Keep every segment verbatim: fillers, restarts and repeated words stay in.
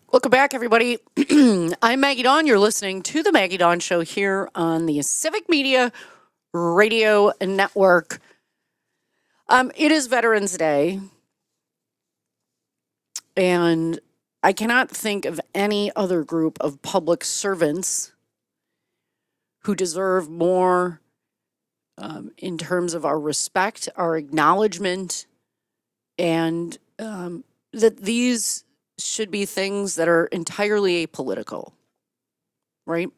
Welcome back, everybody. I'm Maggie Dawn. You're listening to The Maggie Dawn Show here on the Civic Media Radio Network. Um, it is Veterans Day, and I cannot think of any other group of public servants who deserve more um, in terms of our respect, our acknowledgement, and um, that these should be things that are entirely apolitical, right?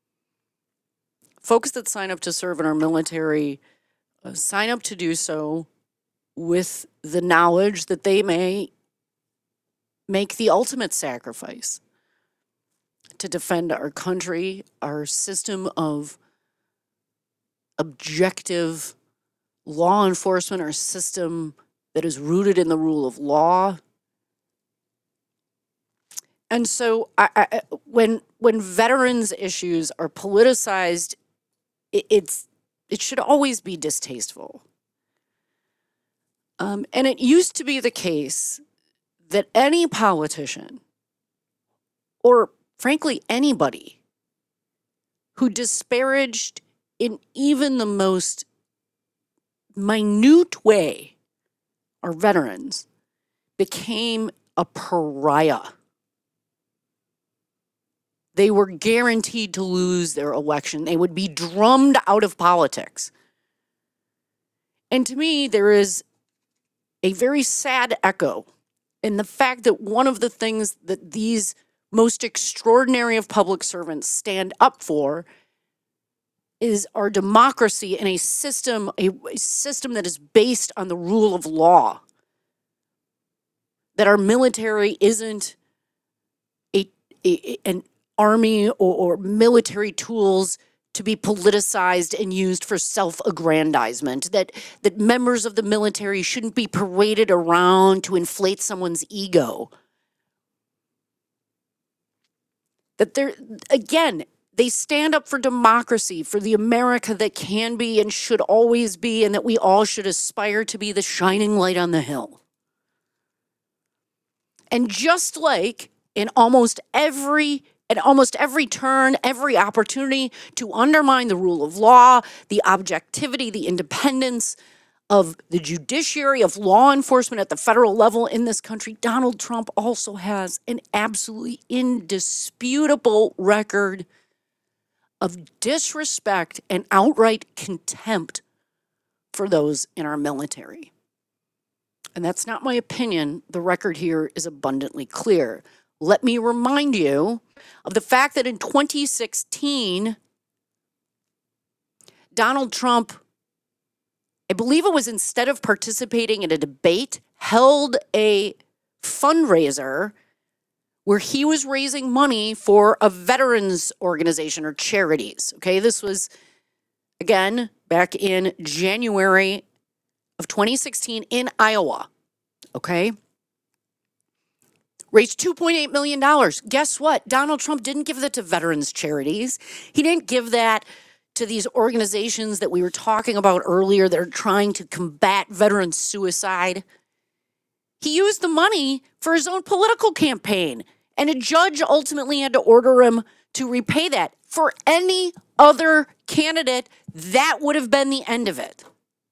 Folks that sign up to serve in our military uh, sign up to do so with the knowledge that they may make the ultimate sacrifice to defend our country, our system of objective law enforcement, our system that is rooted in the rule of law. And so I, I, when when veterans issues are politicized, it, it's it should always be distasteful. Um, and it used to be the case that any politician, or frankly anybody, who disparaged in even the most minute way our veterans became a pariah. They were guaranteed to lose their election. They would be drummed out of politics. And to me, there is a very sad echo in the fact that one of the things that these most extraordinary of public servants stand up for is our democracy in a system, a, a system that is based on the rule of law. That our military isn't a, a an army or, or military tools to be politicized and used for self-aggrandizement, that that members of the military shouldn't be paraded around to inflate someone's ego. That they're, again, they stand up for democracy, for the America that can be and should always be, and that we all should aspire to be the shining light on the hill. And just like in almost every At almost every turn, every opportunity to undermine the rule of law, the objectivity, the independence of the judiciary, of law enforcement at the federal level in this country, Donald Trump also has an absolutely indisputable record of disrespect and outright contempt for those in our military. And that's not my opinion. The record here is abundantly clear. Let me remind you of the fact that in twenty sixteen, Donald Trump, I believe it was instead of participating in a debate, held a fundraiser where he was raising money for a veterans organization or charities. Okay, this was, again, back in January of twenty sixteen in Iowa. Okay. Raised two point eight million dollars. Guess what? Donald Trump didn't give that to veterans charities. He didn't give that to these organizations that we were talking about earlier that are trying to combat veteran suicide. He used the money for his own political campaign, and a judge ultimately had to order him to repay that. For any other candidate, that would have been the end of it.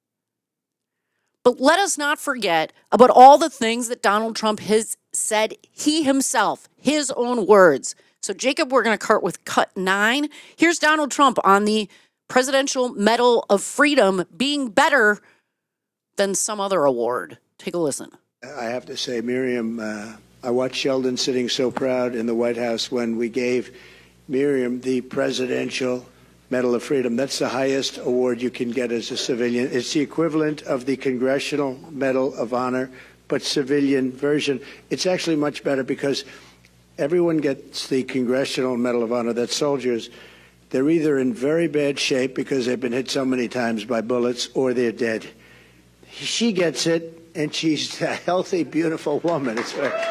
But let us not forget about all the things that Donald Trump has said, he himself, his own words. So, Jacob, we're going to start with cut nine. Here's Donald Trump on the Presidential Medal of Freedom being better than some other award. Take a listen. I have to say, Miriam, uh, I watched Sheldon sitting so proud in the White House when we gave Miriam the Presidential Medal of Freedom. That's the highest award you can get as a civilian. It's the equivalent of the Congressional Medal of Honor, but civilian version. It's actually much better because everyone gets the Congressional Medal of Honor. That's soldiers. They're either in very bad shape because they've been hit so many times by bullets, or they're dead. She gets it, and she's a healthy, beautiful woman. It's very...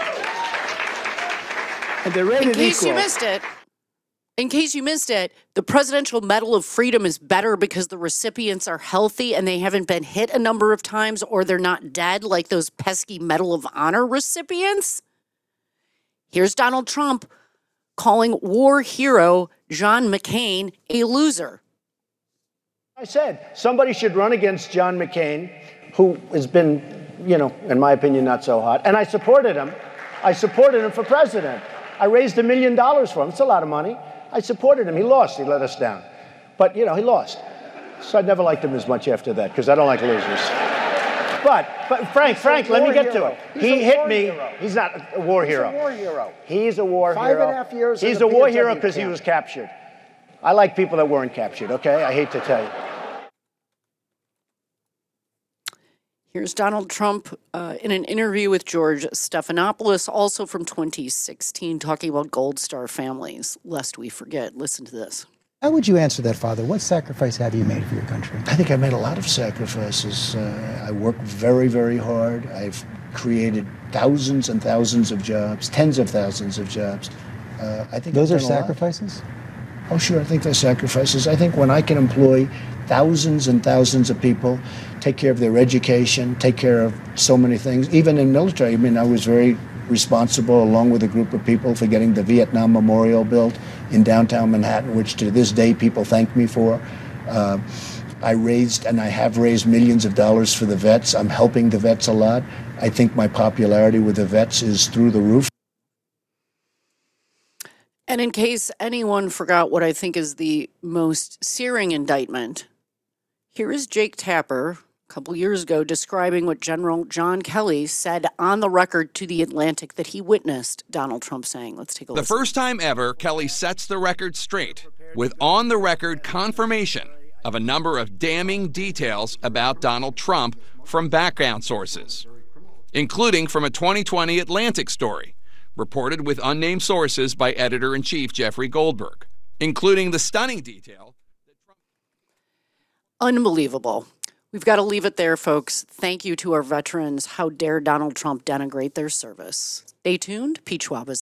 And they're rated equal. In case you missed it, In case you missed it, the Presidential Medal of Freedom is better because the recipients are healthy and they haven't been hit a number of times, or they're not dead like those pesky Medal of Honor recipients. Here's Donald Trump calling war hero John McCain a loser. I said somebody should run against John McCain, who has been, you know, in my opinion, not so hot. And I supported him. I supported him for president. I raised a million dollars for him. It's a lot of money. I supported him. He lost. He let us down. But, you know, he lost. So I never liked him as much after that because I don't like losers. But, but Frank, Frank, let me get to it. He hit me. He's not a war hero. He's a war hero. He's a war Five hero. and a half years He's in a the war P O W hero because he camp. was captured. I like people that weren't captured, okay? I hate to tell you. Here's Donald Trump uh, in an interview with George Stephanopoulos, also from twenty sixteen, talking about Gold Star families, lest we forget. Listen to this. How would you answer that, Father? What sacrifice have you made for your country? I think I made a lot of sacrifices. Uh, I worked very, very hard. I've created thousands and thousands of jobs, tens of thousands of jobs. Uh, I think Those I've are done a lot. sacrifices? Oh, sure. I think they're sacrifices. I think when I can employ thousands and thousands of people, take care of their education, take care of so many things, even in military. I mean, I was very responsible, along with a group of people, for getting the Vietnam Memorial built in downtown Manhattan, which to this day people thank me for. Uh, I raised, and I have raised, millions of dollars for the vets. I'm helping the vets a lot. I think my popularity with the vets is through the roof. And in case anyone forgot what I think is the most searing indictment, here is Jake Tapper a couple years ago describing what General John Kelly said on the record to The Atlantic that he witnessed Donald Trump saying. Let's take a The listen. first time ever, Kelly sets the record straight with on-the-record confirmation of a number of damning details about Donald Trump from background sources, including from a twenty twenty Atlantic story reported with unnamed sources by editor-in-chief Jeffrey Goldberg, including the stunning detail. Unbelievable. We've got to leave it there, folks. Thank you to our veterans. How dare Donald Trump denigrate their service? Stay tuned. Pete Schwab is